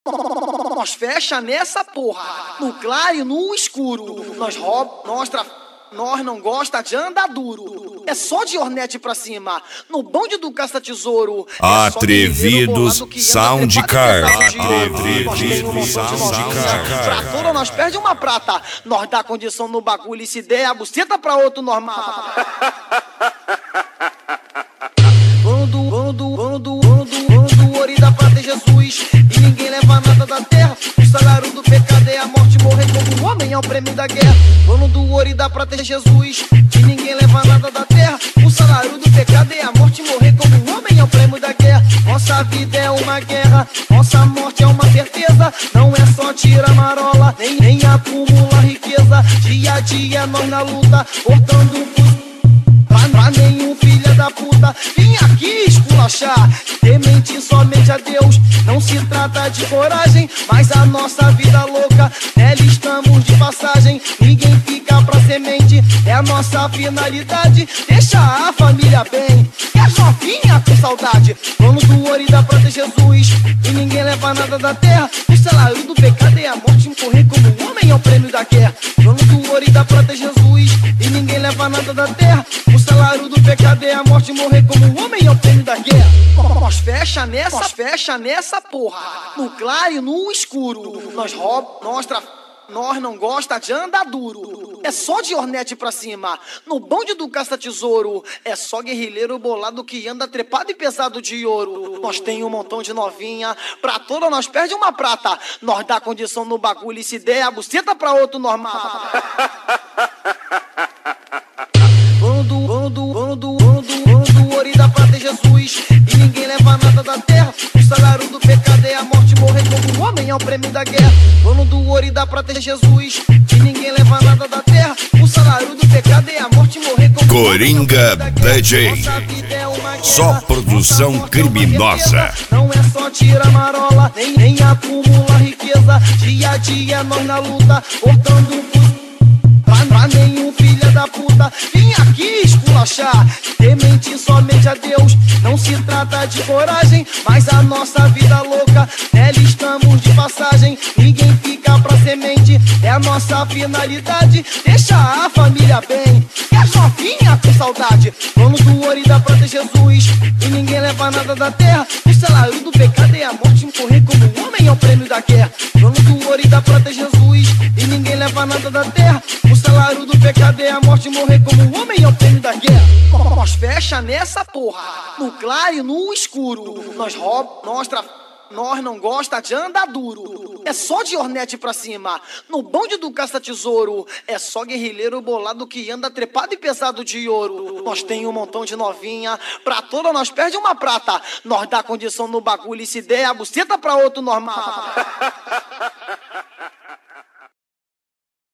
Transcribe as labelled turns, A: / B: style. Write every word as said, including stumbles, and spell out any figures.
A: Nós fecha nessa porra, no claro e no escuro. Nós rouba, nós tra... Nós não gosta de andar duro. É só de Hornet pra cima. No bonde do caça-tesouro.
B: Atrevidos Soundcar.
A: Atrevidos Soundcar. Pra toda nós perde uma prata. Nós dá condição no bagulho e se der a buceta pra outro normal. Quando, quando, quando, quando, quando o ouro da prata é Jesus e ninguém leva nada da terra. O salário do pecado é a morte, morrer como um homem é o prêmio da guerra. Dono do ouro e da prata é Jesus e ninguém leva nada da terra. O salário do pecado é a morte, morrer como um homem é o prêmio da guerra. Nossa vida é uma guerra, nossa morte é uma certeza. Não é só tirar marola, nem, nem acumular riqueza. Dia a dia nós na luta, cortando o pulso pra, pra nenhum filha da puta vim aqui esculachar. Temente somente a Deus, não se trata de coragem, mas a nossa vida louca, nela estamos de passagem. Ninguém fica pra semente, é a nossa finalidade. Deixa a família bem, e as novinhas com saudade. Dono do ouro e da prata é Jesus e ninguém leva nada da terra. O salário do pecado é a morte, morrer como um homem é o prêmio da guerra. Dono do ouro e da prata é Jesus e ninguém leva nada da terra. O salário do pecado é a morte, morrer como um homem é o prêmio da guerra. Nós fecha nessa, nós fecha nessa porra, no claro e no escuro. Nós rouba, nós tra... Nós não gosta de andar duro. É só de Hornet pra cima. No bonde do caça-tesouro. É só guerrilheiro bolado que anda trepado e pesado de ouro. Nós tem um montão de novinha. Pra toda nós perde uma prata. Nós dá condição no bagulho e se der a buceta pra outro normal. Quando, quando, quando, quando, quando o ouro e da prata é Jesus e ninguém leva nada da terra. O salário do pecado é a morte, morrer como um homem é o prêmio da guerra. Dono do ouro e da prata é Jesus e ninguém leva nada da terra. O salário do pecado é a morte, morrer como
B: Coringa D J. Só produção criminosa.
A: Não é só tirar marola, nem, nem acumular riqueza. Dia a dia nós na luta, cortando o pulso pra, pra nenhum filha da puta vim aqui esculachar. Temente somente a Deus, não se trata de coragem, mas a nossa vida louca, nela estamos de passagem. Ninguém fica pra semente, é a nossa finalidade. Deixa a família bem, e as novinhas com saudade. Dono do ouro e da prata é Jesus e ninguém leva nada da terra. O salário do pecado é a morte, morrer como um homem é o prêmio da guerra. Dono do ouro e da prata é Jesus e ninguém leva nada da terra. O salário do pecado é a morte, morrer como um homem é o prêmio da guerra. Nós fecha nessa porra, no claro e no escuro. Nós rouba, nós tra... Nós não gosta de andar duro. É só de Hornet pra cima. No bonde do caça-tesouro. É só guerrilheiro bolado que anda trepado e pesado de ouro. Nós tem um montão de novinha. Pra toda nós perde uma prata. Nós dá condição no bagulho e se der a buceta pra outro normal.